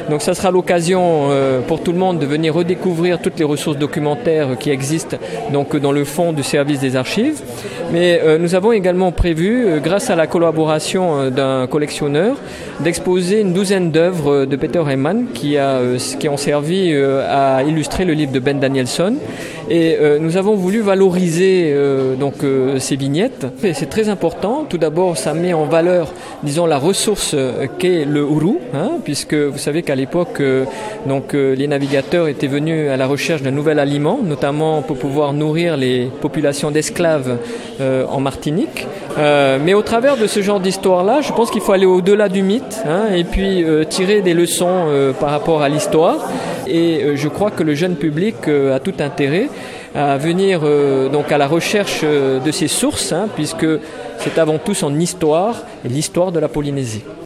Donc ça sera l'occasion pour tout le monde de venir redécouvrir toutes les ressources documentaires qui existent donc, dans le fond du service des archives. Mais nous avons également prévu, grâce à la collaboration d'un collectionneur, d'exposer une douzaine d'œuvres de Peter Heyman qui ont servi à illustrer le livre de Ben Danielson. Et nous avons voulu valoriser ces vignettes. Et c'est très important. Tout d'abord, ça met en valeur, disons, la ressource qu'est le uru, puisque vous savez qu'à l'époque, les navigateurs étaient venus à la recherche d'un nouvel aliment, notamment pour pouvoir nourrir les populations d'esclaves en Martinique. Mais au travers de ce genre d'histoire-là, je pense qu'il faut aller au-delà du mythe et puis tirer des leçons par rapport à l'histoire. Et je crois que le jeune public a tout intérêt à venir à la recherche de ces sources, puisque c'est avant tout son histoire et l'histoire de la Polynésie.